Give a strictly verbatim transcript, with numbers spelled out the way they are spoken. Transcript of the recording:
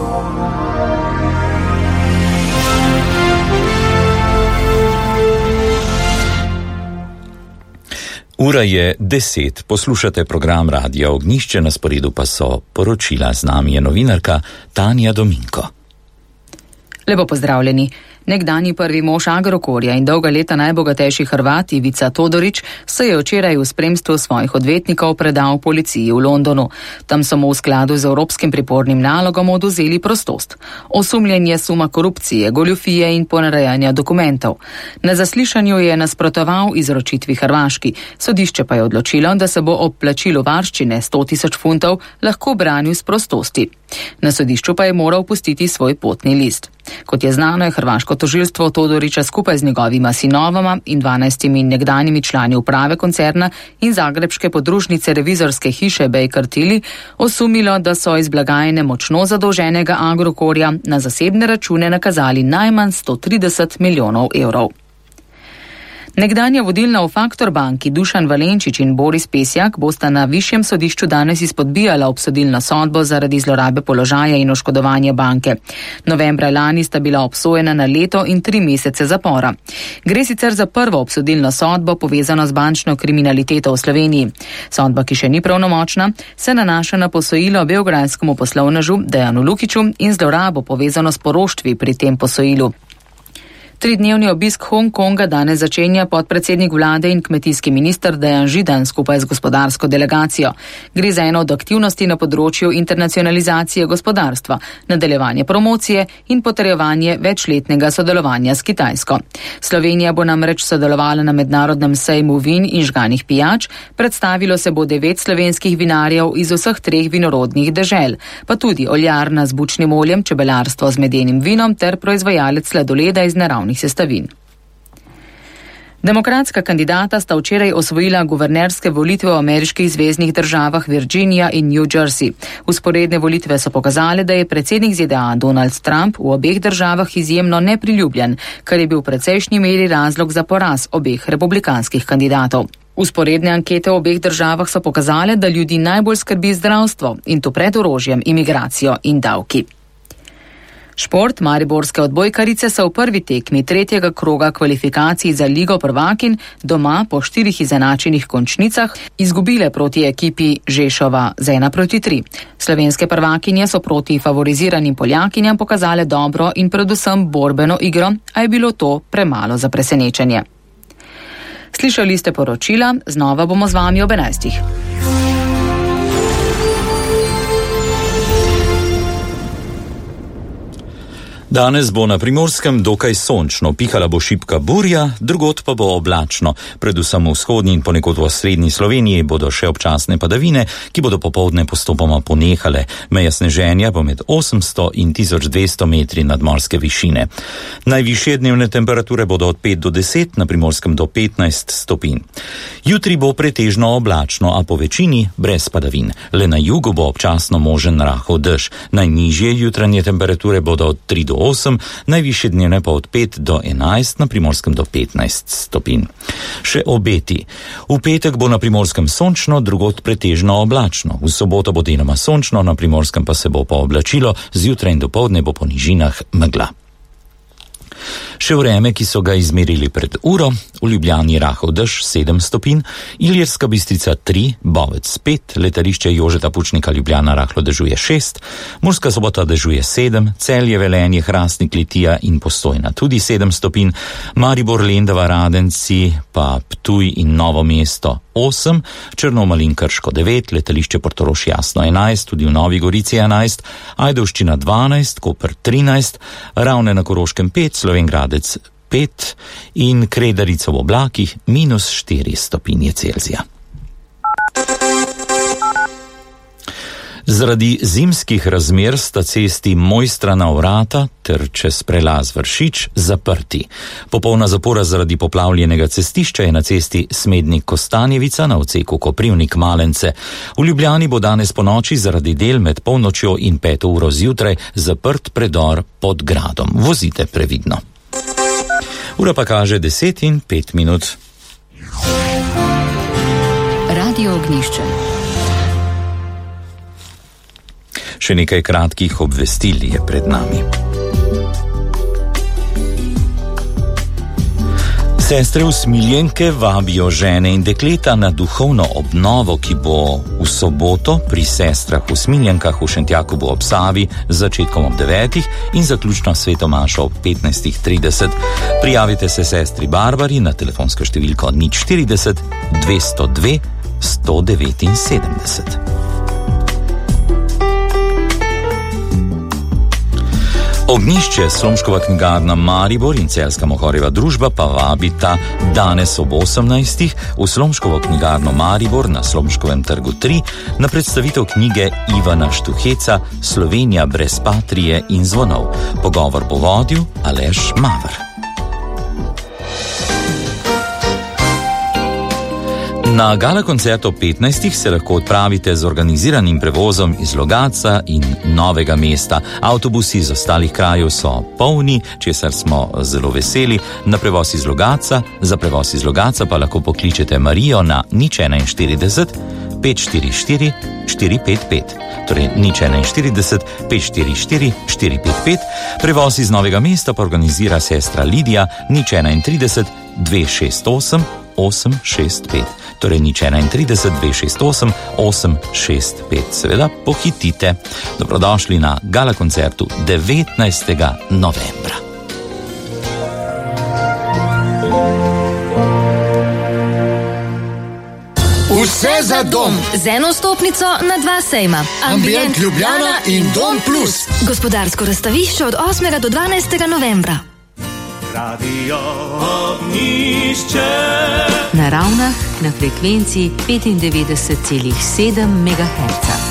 Ura je deset, poslušate program Radia Ognjišče, na sporedu pa so poročila. Z nami je novinarka Tanja Dominko. Lepo pozdravljeni. Nekdanji prvi mož Agrokorja in dolga leta najbogatejši Hrvat Ivica Todorić se je včeraj v spremstvu svojih odvetnikov predal policiji v Londonu. Tam so mu v skladu z evropskim pripornim nalogom odvzeli prostost. Osumljen je suma korupcije, goljufije in ponarejanja dokumentov. Na zaslišanju je nasprotoval izročitvi Hrvaški. Sodišče pa je odločilo, da se bo ob plačilu varščine sto tisoč funtov lahko branil s prostosti. Na sodišču pa je moral pustiti svoj potni list. Kot je znano, je hrvaško tožilstvo Todorića skupaj z njegovima sinovama in dvanajstimi nekdanjimi člani uprave koncerna in zagrebške podružnice revizorske hiše Baker Tilly osumilo, da so iz blagajne močno zadolženega Agrokorja na zasebne račune nakazali najmanj sto trideset milijonov evrov. Nekdanja vodilna v Faktor banki Dušan Valenčič in Boris Pesjak bosta na višjem sodišču danes izpodbijala obsodilno sodbo zaradi zlorabe položaja in oškodovanja banke. Novembra lani sta bila obsojena na leto in tri mesece zapora. Gre sicer za prvo obsodilno sodbo povezano z bančno kriminaliteto v Sloveniji. Sodba, ki še ni pravnomočna, se nanaša na posojilo beograjskemu poslovnežu Dejanu Lukiću in zlorabo povezano s poroštvi pri tem posojilu. Tridnevni obisk Hong Konga danes začenja podpredsednik vlade in kmetijski minister Dejan Židan skupaj z gospodarsko delegacijo. Gre za eno od aktivnosti na področju internacionalizacije gospodarstva, nadaljevanje promocije in potrjevanje večletnega sodelovanja s Kitajsko. Slovenija bo namreč sodelovala na mednarodnem sejmu vin in žganih pijač, predstavilo se bo devet slovenskih vinarjev iz vseh treh vinorodnih dežel, pa tudi oljarna z bučnim oljem, čebelarstvo z medenim vinom ter proizvajalec sladoleda iz naravnih sestavin. Demokratska kandidata sta včeraj osvojila guvernerske volitve v ameriških zveznih državah Virginia in New Jersey. Vzporedne volitve so pokazale, da je predsednik Z D A Donald Trump v obeh državah izjemno nepriljubljen, kar je bil v precejšnji meri razlog za poraz obeh republikanskih kandidatov. Vzporedne ankete v obeh državah so pokazale, da ljudi najbolj skrbi zdravstvo in to pred orožjem, imigracijo in davki. Šport. Mariborske odbojkarice so v prvi tekmi tretjega kroga kvalifikacij za Ligo prvakinj doma po štirih izenačenih končnicah izgubile proti ekipi Žešova z ena proti tri. Slovenske prvakinje so proti favoriziranim Poljakinjam pokazale dobro in predvsem borbeno igro, a je bilo to premalo za presenečenje. Slišali ste poročila, znova bomo z vami ob enajstih. Danes bo na Primorskem dokaj sončno, pihala bo šibka burja, drugod pa bo oblačno. Predvsem v vzhodni in ponekod v srednji Sloveniji bodo še občasne padavine, ki bodo popoldne postopoma ponehale. Meja sneženja bo med osemsto in tisoč dvesto metri nadmorske višine. Najvišje dnevne temperature bodo od pet do deset, na Primorskem do petnajst stopinj. Jutri bo pretežno oblačno, a po večini brez padavin. Le na jugu bo občasno možen rahel dež. Najnižje jutranje temperature bodo od tri do osem, najvišje dnevne pa od pet do enajst, na Primorskem do petnajst stopinj. Še obeti. V petek bo na Primorskem sončno, drugod pretežno oblačno. V soboto bo deloma sončno, na Primorskem pa se bo pooblačilo, zjutraj in dopoldne bo po nižinah megla. Še vreme, ki so ga izmerili pred uro, v Ljubljani rahel dež sedem stopinj, Ilirska Bistrica tri, Bovec pet, letališče Jožeta Pučnika Ljubljana rahlo dežuje šest, Murska Sobota dežuje sedem, Celje, Velenje, Hrastnik, Litija in Postojna tudi sedem stopinj, Maribor, Lendava, Radenci, pa Ptuj in Novo mesto osem, Črnomelj in Krško devet, letališče Portorož Jasno enajst, tudi v Novi Gorici enajst, Ajdovščina dvanajst, Koper trinajst, Ravne na Koroškem pet, Slovengradec pet in Kredarica v oblakih minus štiri stopinje Celzija. Zaradi zimskih razmer sta cesti Mojstrana Vrata ter čez prelaz Vršič zaprti. Popolna zapora zaradi poplavljenega cestišča je na cesti Smednik Kostanjevica na odseku Koprivnik Malence. V Ljubljani bo danes ponoči zaradi del med polnočjo in peto uro zjutraj zaprt predor pod gradom. Vozite previdno. Ura pa kaže deset in pet minut. Radio Ognjišče. Še nekaj kratkih obvestil je pred nami. Sestre usmiljenke vabijo žene in dekleta na duhovno obnovo, ki bo v soboto pri sestrah usmiljenkah v Šentjakobu ob Savi z začetkom ob devetih in zaključno sveto mašo ob petnajstih trideset. Prijavite se sestri Barbari na telefonsko številko nič štirideset dvesto dve sto devetinsedemdeset. Ognjišče, Slomškova knjigarna Maribor in Celjska Mohorjeva družba pa vabita danes ob osemnajstih v Slomškovo knjigarno Maribor na Slomškovem trgu tri na predstavitev knjige Ivana Štuheca Slovenija brez patrije in zvonov. Pogovor bo vodil Aleš Maver. Na gala koncert ob petnajstih se lahko odpravite z organiziranim prevozom iz Logatca in Novega mesta. Avtobusi iz ostalih krajev so polni, česar smo zelo veseli. Na prevoz iz Logatca, za prevoz iz Logatca pa lahko pokličete Marijo na nič enainštirideset pet štiri štiri štiri pet pet. Torej nič enainštirideset pet štiri štiri štiri pet pet. Prevoz iz Novega mesta pa organizira sestra Lidija nič enaintrideset dve šest osem osem šest pet. Torej nič enaintrideset dve šest osem osem šest pet. Seveda pohitite. Dobrodošli na gala koncertu devetnajstega novembra. Vse za dom. Z eno stopnico na dva sejma. Ambient Ljubljana in Dom Plus. Gospodarsko razstavišče od osmega do dvanajstega novembra. Radio Ognjišče. Na Ravnah na frekvenci petindevetdeset celih sedem megaherca.